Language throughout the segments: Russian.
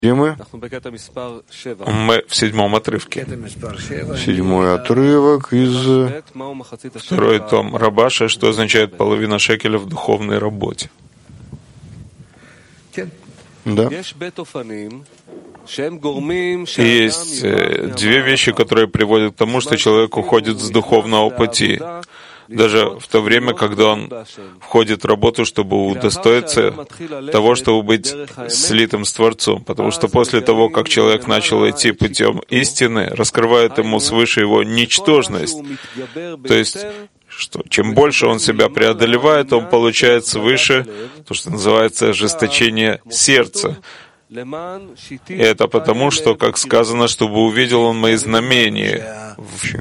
Где мы? Мы в 7-м отрывке. 7-й отрывок из 2-й том Рабаша, что означает половина шекеля в духовной работе. Да. И есть две вещи, которые приводят к тому, что человек уходит с духовного пути. Даже в то время, когда он входит в работу, чтобы удостоиться того, чтобы быть слитым с Творцом. Потому что после того, как человек начал идти путем истины, раскрывает ему свыше его ничтожность. То есть, что чем больше он себя преодолевает, он получает свыше то, что называется ожесточение сердца. И это потому, что, как сказано, чтобы увидел он мои знамения.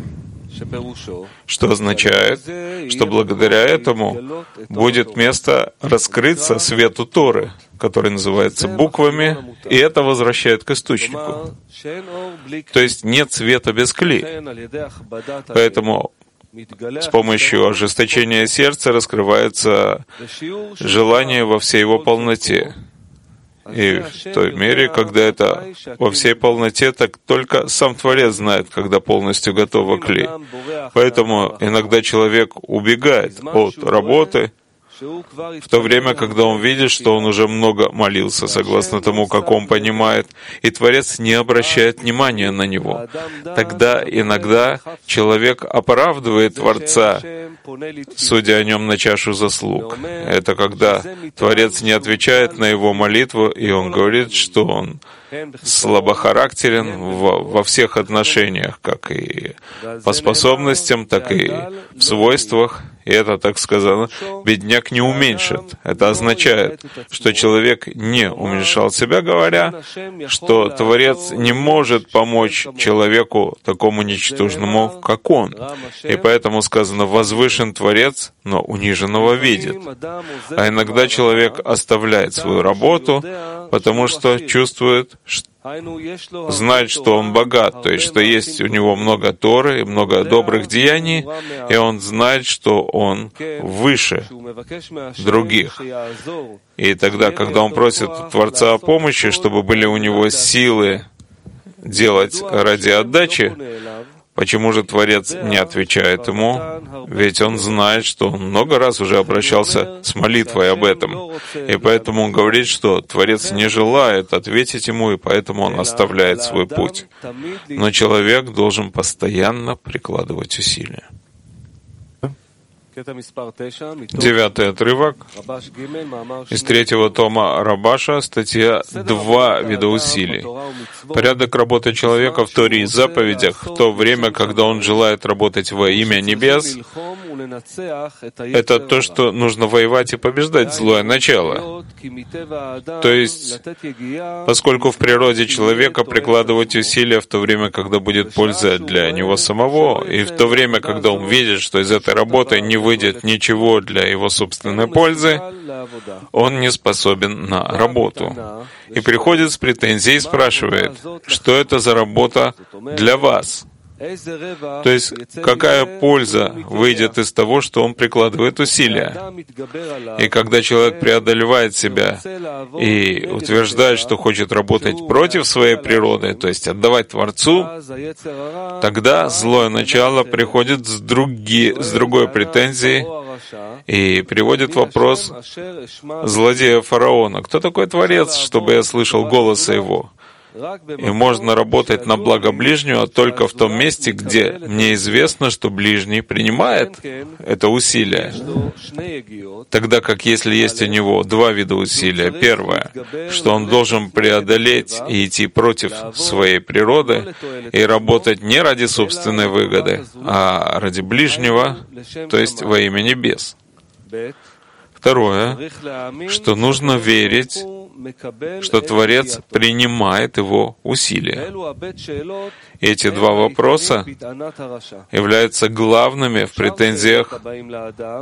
Что означает, что благодаря этому будет место раскрыться свету Торы, который называется буквами, и это возвращает к источнику. То есть нет света без кли. Поэтому с помощью ожесточения сердца раскрывается желание во всей его полноте. И в той мере, когда это во всей полноте, так только сам Творец знает, когда полностью готова кли. Поэтому иногда человек убегает от работы, в то время, когда он видит, что он уже много молился, согласно тому, как он понимает, и Творец не обращает внимания на него. Тогда иногда человек оправдывает Творца, судя о нем на чашу заслуг. Это когда Творец не отвечает на его молитву, и он говорит, что он слабохарактерен во всех отношениях, как и по способностям, так и в свойствах. И это, так сказано, бедняк не уменьшит. Это означает, что человек не уменьшал себя, говоря, что Творец не может помочь человеку такому ничтожному, как он. И поэтому сказано, возвышен Творец, но униженного видит. А иногда человек оставляет свою работу, потому что чувствует, знает, что он богат, то есть, что есть у него много Торы и много добрых деяний, и он знает, что он выше других. И тогда, когда он просит Творца о помощи, чтобы были у него силы делать ради отдачи, почему же Творец не отвечает ему? Ведь он знает, что он много раз уже обращался с молитвой об этом. И поэтому он говорит, что Творец не желает ответить ему, и поэтому он оставляет свой путь. Но человек должен постоянно прикладывать усилия. 9-й отрывок из 3-го тома Рабаша, статья «Два вида усилий». Порядок работы человека в Торе и заповедях в то время, когда он желает работать во имя небес, это то, что нужно воевать и побеждать злое начало. То есть, поскольку в природе человека прикладывать усилия в то время, когда будет польза для него самого, и в то время, когда он видит, что из этой работы не выйдет ничего для его собственной пользы, он не способен на работу. И приходит с претензией и спрашивает, что это за работа для вас? То есть, какая польза выйдет из того, что он прикладывает усилия? И когда человек преодолевает себя и утверждает, что хочет работать против своей природы, то есть отдавать Творцу, тогда злое начало приходит с другой претензией и приводит вопрос злодея фараона. Кто такой Творец, чтобы я слышал голоса его? И можно работать на благо ближнего только в том месте, где мне известно, что ближний принимает это усилие. Тогда как если есть у него два вида усилия. Первое, что он должен преодолеть и идти против своей природы и работать не ради собственной выгоды, а ради ближнего, то есть во имя небес. Второе, что нужно верить, что Творец принимает его усилия. Эти два вопроса являются главными в претензиях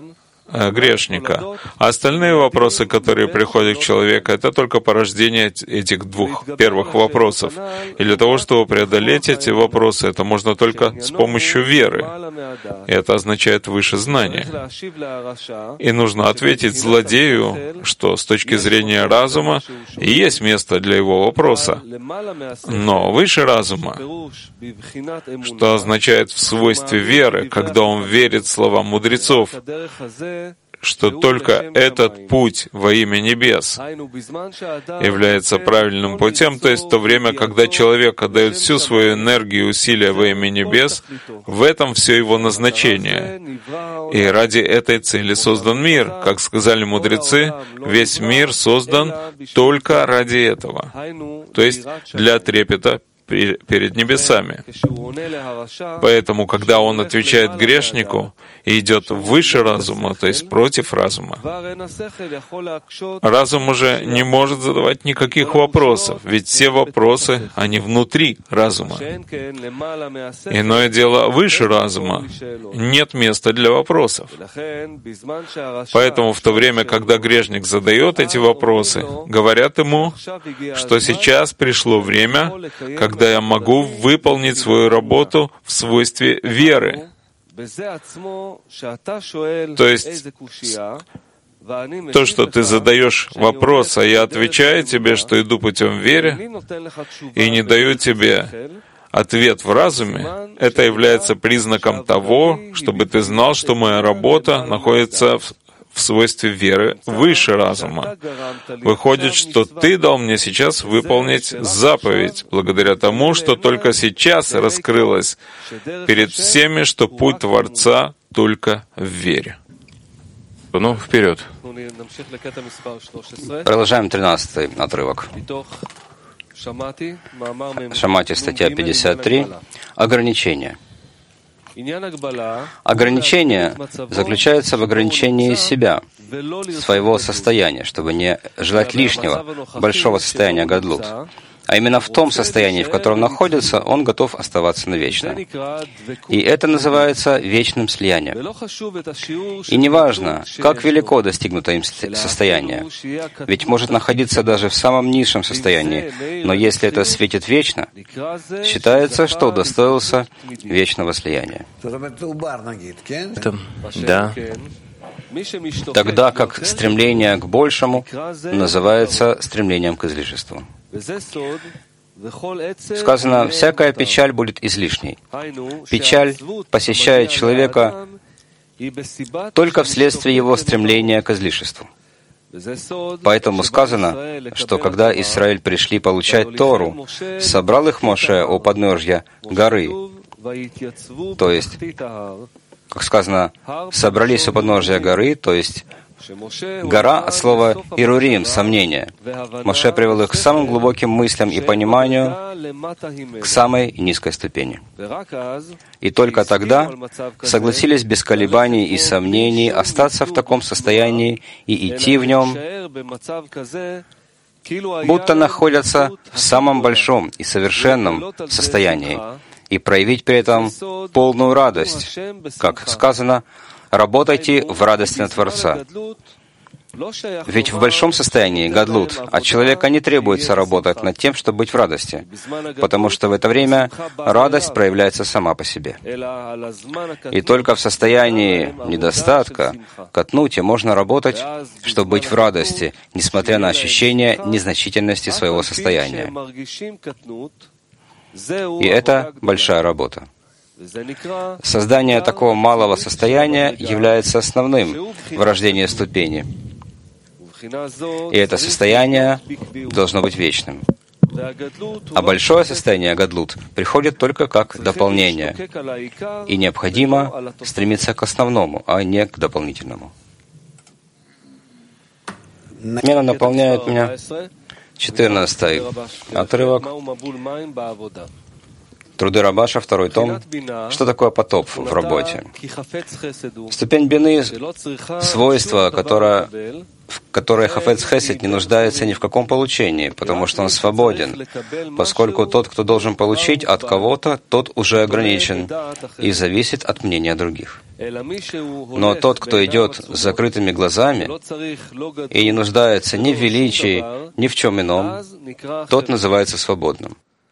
грешника. А остальные вопросы, которые приходят к человеку, это только порождение этих двух первых вопросов. И для того, чтобы преодолеть эти вопросы, это можно только с помощью веры. И это означает выше знания. И нужно ответить злодею, что с точки зрения разума есть место для его вопроса. Но выше разума, что означает в свойстве веры, когда он верит словам мудрецов, что только этот путь во имя небес является правильным путем, то есть в то время, когда человек отдает всю свою энергию и усилия во имя небес, в этом все его назначение. И ради этой цели создан мир. Как сказали мудрецы, весь мир создан только ради этого, то есть для трепета перед небесами. Поэтому, когда он отвечает грешнику и идет выше разума, то есть против разума, разум уже не может задавать никаких вопросов, ведь все вопросы, они внутри разума. Иное дело, выше разума нет места для вопросов. Поэтому в то время, когда грешник задает эти вопросы, говорят ему, что сейчас пришло время, когда я могу выполнить свою работу в свойстве веры. То есть, то, что ты задаешь вопрос, а я отвечаю тебе, что иду путем веры, и не даю тебе ответ в разуме, это является признаком того, чтобы ты знал, что моя работа находится в свойстве веры выше разума. Выходит, что ты дал мне сейчас выполнить заповедь, благодаря тому, что только сейчас раскрылось перед всеми, что путь Творца только в вере. Ну, вперед. Продолжаем 13-й отрывок. Шамати, статья 53. Ограничения. Ограничение заключается в ограничении себя, своего состояния, чтобы не желать лишнего, большого состояния гадлут. А именно в том состоянии, в котором находится, он готов оставаться навечно. И это называется вечным слиянием. И неважно, как велико достигнуто им состояние, ведь может находиться даже в самом низшем состоянии, но если это светит вечно, считается, что удостоился вечного слияния. Да. Тогда как стремление к большему называется стремлением к излишеству. Сказано, всякая печаль будет излишней. Печаль посещает человека только вследствие его стремления к излишеству. Поэтому сказано, что когда Израиль пришли получать Тору, собрал их Моше у подножья горы, то есть, как сказано, собрались у подножья горы, то есть гора от слова «ирурим» — сомнение. Моше привел их к самым глубоким мыслям и пониманию, к самой низкой ступени. И только тогда согласились без колебаний и сомнений остаться в таком состоянии и идти в нем, будто находятся в самом большом и совершенном состоянии, и проявить при этом полную радость, как сказано, «Работайте в радости на Творца». Ведь в большом состоянии, гадлут, от человека не требуется работать над тем, чтобы быть в радости, потому что в это время радость проявляется сама по себе. И только в состоянии недостатка, катнуте, можно работать, чтобы быть в радости, несмотря на ощущение незначительности своего состояния. И это большая работа. Создание такого малого состояния является основным в рождении ступени. И это состояние должно быть вечным. А большое состояние гадлут приходит только как дополнение. И необходимо стремиться к основному, а не к дополнительному. Мена наполняет меня. 14-й отрывок. Труды Рабаша, 2 том. Что такое потоп в работе? Ступень бины — свойство, в которое хафец хесед не нуждается ни в каком получении, потому что он свободен, поскольку тот, кто должен получить от кого-то, тот уже ограничен и зависит от мнения других. Но тот, кто идет с закрытыми глазами и не нуждается ни в величии, ни в чем ином, тот называется свободным.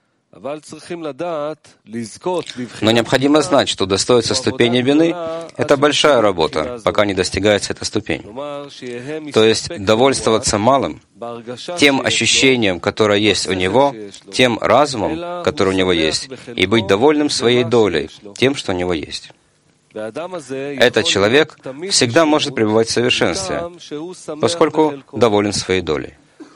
Но необходимо знать, что удостоиться ступени вины — это большая работа, пока не достигается эта ступень. То есть довольствоваться малым, тем ощущением, которое есть у него, тем разумом, который у него есть, и быть довольным своей долей, тем, что у него есть. Этот человек всегда может пребывать в совершенстве, поскольку доволен своей долей.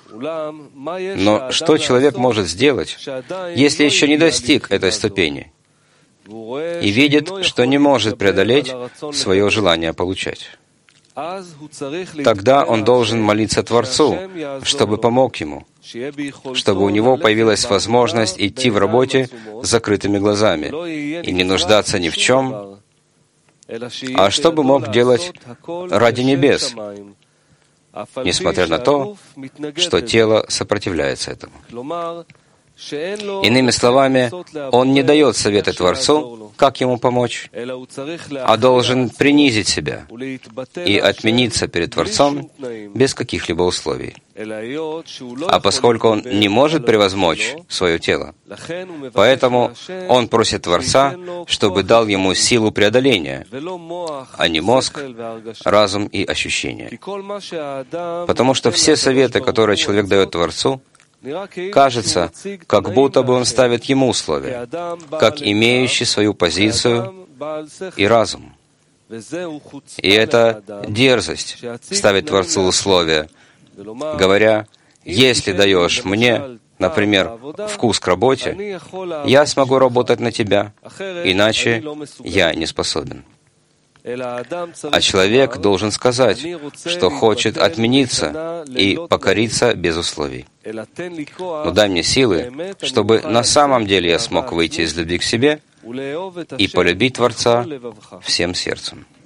Но что человек может сделать, если еще не достиг этой ступени и видит, что не может преодолеть свое желание получать? Тогда он должен молиться Творцу, чтобы помог ему, чтобы у него появилась возможность идти в работе с закрытыми глазами и не нуждаться ни в чем, а чтобы мог делать ради небес, несмотря на то, что тело сопротивляется этому. Иными словами, он не дает советы Творцу, как ему помочь, а должен принизить себя и отмениться перед Творцом без каких-либо условий. А поскольку он не может превозмочь свое тело, поэтому он просит Творца, чтобы дал ему силу преодоления, а не мозг, разум и ощущения. Потому что все советы, которые человек дает Творцу, кажется, как будто бы он ставит ему условия, как имеющий свою позицию и разум. И это дерзость ставить Творцу условия, говоря: «Если даешь мне, например, вкус к работе, я смогу работать на тебя, иначе я не способен». А человек должен сказать, что хочет отмениться и покориться без условий. Но дай мне силы, чтобы на самом деле я смог выйти из любви к себе и полюбить Творца всем сердцем.